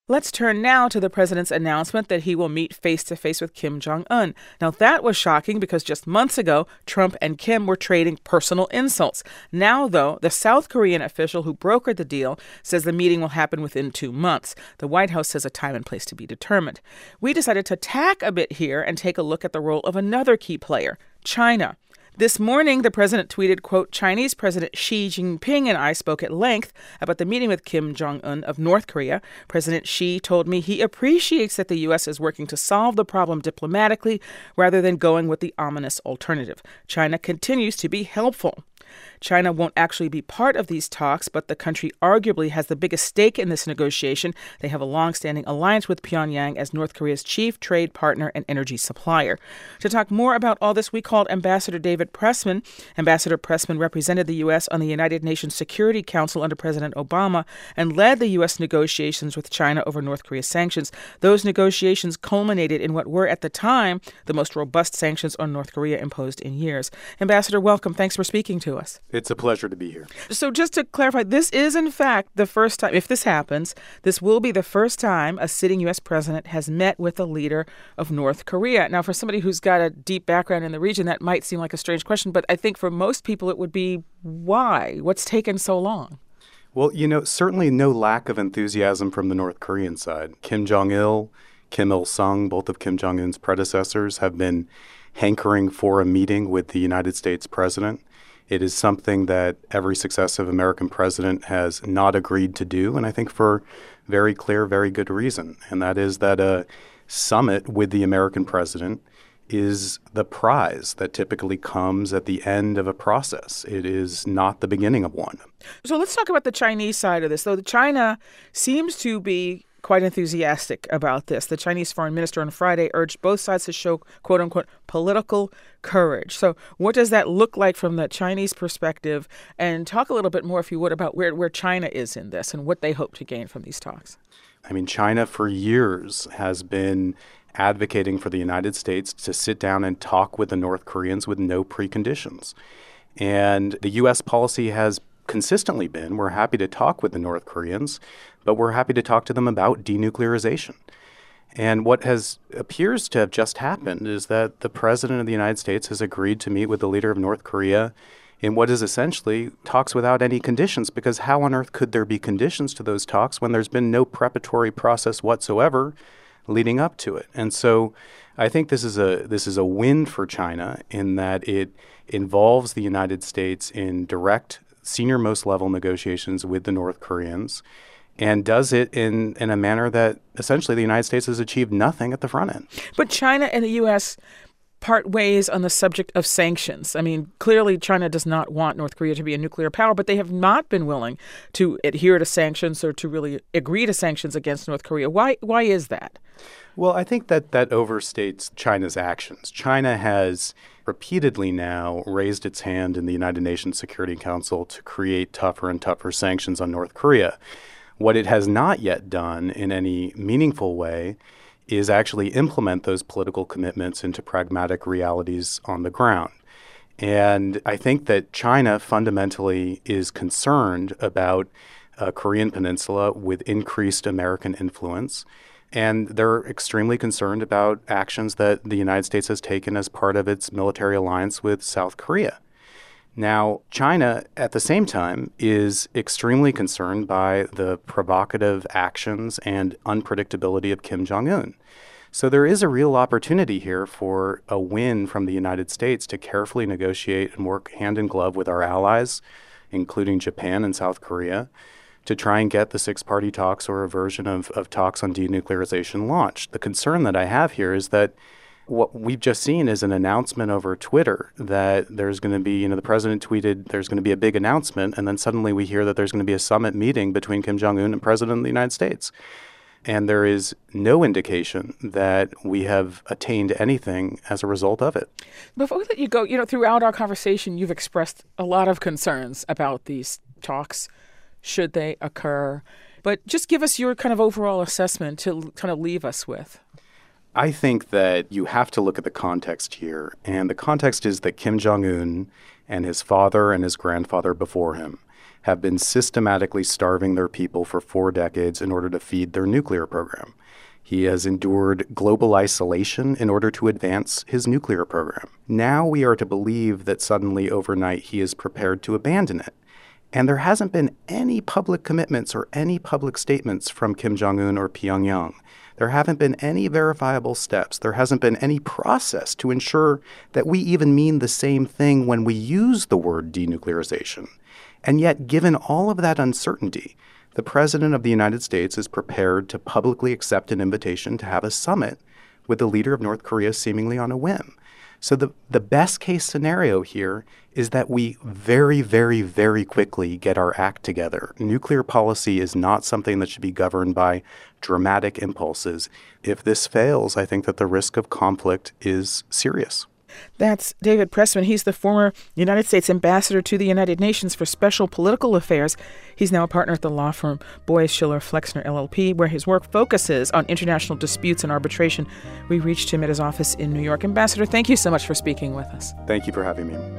Let's turn now to the president's announcement that he will meet face-to-face with Kim Jong-un. Now, that was shocking because just months ago, Trump and Kim were trading personal insults. Now, though, the South Korean official who brokered the deal says the meeting will happen within 2 months. The White House says a time and place to be determined. We decided to tack a bit here and take a look at the role of another key player, China. This morning, the president tweeted, quote, Chinese President Xi Jinping and I spoke at length about the meeting with Kim Jong-un of North Korea. President Xi told me he appreciates that the U.S. is working to solve the problem diplomatically rather than going with the ominous alternative. China continues to be helpful. China won't actually be part of these talks, but the country arguably has the biggest stake in this negotiation. They have a long-standing alliance with Pyongyang as North Korea's chief trade partner and energy supplier. To talk more about all this, we called Ambassador David Pressman. Ambassador Pressman represented the U.S. on the United Nations Security Council under President Obama and led the U.S. negotiations with China over North Korea's sanctions. Those negotiations culminated in what were, at the time, the most robust sanctions on North Korea imposed in years. Ambassador, welcome. Thanks for speaking to us. It's a pleasure to be here. So just to clarify, this is, in fact, the first time, if this happens, this will be the first time a sitting U.S. president has met with a leader of North Korea. Now, for somebody who's got a deep background in the region, that might seem like a strange question, but I think for most people it would be, why? What's taken so long? Well, certainly no lack of enthusiasm from the North Korean side. Kim Jong-il, Kim Il-sung, both of Kim Jong-un's predecessors, have been hankering for a meeting with the United States president. It is something that every successive American president has not agreed to do, and I think for very clear, very good reason. And that is that a summit with the American president is the prize that typically comes at the end of a process. It is not the beginning of one. So let's talk about the Chinese side of this. Though China seems to be quite enthusiastic about this. The Chinese foreign minister on Friday urged both sides to show, quote unquote, political courage. So what does that look like from the Chinese perspective? And talk a little bit more, if you would, about where China is in this and what they hope to gain from these talks. I mean, China for years has been advocating for the United States to sit down and talk with the North Koreans with no preconditions. And the U.S. policy has consistently been, we're happy to talk with the North Koreans, but we're happy to talk to them about denuclearization. And what appears to have just happened is that the president of the United States has agreed to meet with the leader of North Korea in what is essentially talks without any conditions, because how on earth could there be conditions to those talks when there's been no preparatory process whatsoever leading up to it? And so I think this is a win for China in that it involves the United States in direct senior-most level negotiations with the North Koreans and does it in a manner that essentially the United States has achieved nothing at the front end. But China and the U.S. part ways on the subject of sanctions. I mean, clearly China does not want North Korea to be a nuclear power, but they have not been willing to adhere to sanctions or to really agree to sanctions against North Korea. Why is that? Well, I think that overstates China's actions. China has repeatedly now raised its hand in the United Nations Security Council to create tougher and tougher sanctions on North Korea. What it has not yet done in any meaningful way is actually implement those political commitments into pragmatic realities on the ground. And I think that China fundamentally is concerned about a Korean Peninsula with increased American influence. And they're extremely concerned about actions that the United States has taken as part of its military alliance with South Korea. Now, China, at the same time, is extremely concerned by the provocative actions and unpredictability of Kim Jong-un. So there is a real opportunity here for a win from the United States to carefully negotiate and work hand in glove with our allies, including Japan and South Korea, to try and get the six-party talks or a version of talks on denuclearization launched. The concern that I have here is that what we've just seen is an announcement over Twitter that there's going to be, the president tweeted there's going to be a big announcement, and then suddenly we hear that there's going to be a summit meeting between Kim Jong-un and President of the United States. And there is no indication that we have attained anything as a result of it. Before we let you go, throughout our conversation, you've expressed a lot of concerns about these talks, should they occur. But just give us your kind of overall assessment to kind of leave us with. I think that you have to look at the context here. And the context is that Kim Jong-un and his father and his grandfather before him have been systematically starving their people for 4 decades in order to feed their nuclear program. He has endured global isolation in order to advance his nuclear program. Now we are to believe that suddenly overnight he is prepared to abandon it. And there hasn't been any public commitments or any public statements from Kim Jong-un or Pyongyang. There haven't been any verifiable steps. There hasn't been any process to ensure that we even mean the same thing when we use the word denuclearization. And yet, given all of that uncertainty, the President of the United States is prepared to publicly accept an invitation to have a summit with the leader of North Korea seemingly on a whim. So the best case scenario here is that we very, very, very quickly get our act together. Nuclear policy is not something that should be governed by dramatic impulses. If this fails, I think that the risk of conflict is serious. That's David Pressman. He's the former United States ambassador to the United Nations for Special Political Affairs. He's now a partner at the law firm Boies Schiller Flexner LLP, where his work focuses on international disputes and arbitration. We reached him at his office in New York. Ambassador, thank you so much for speaking with us. Thank you for having me.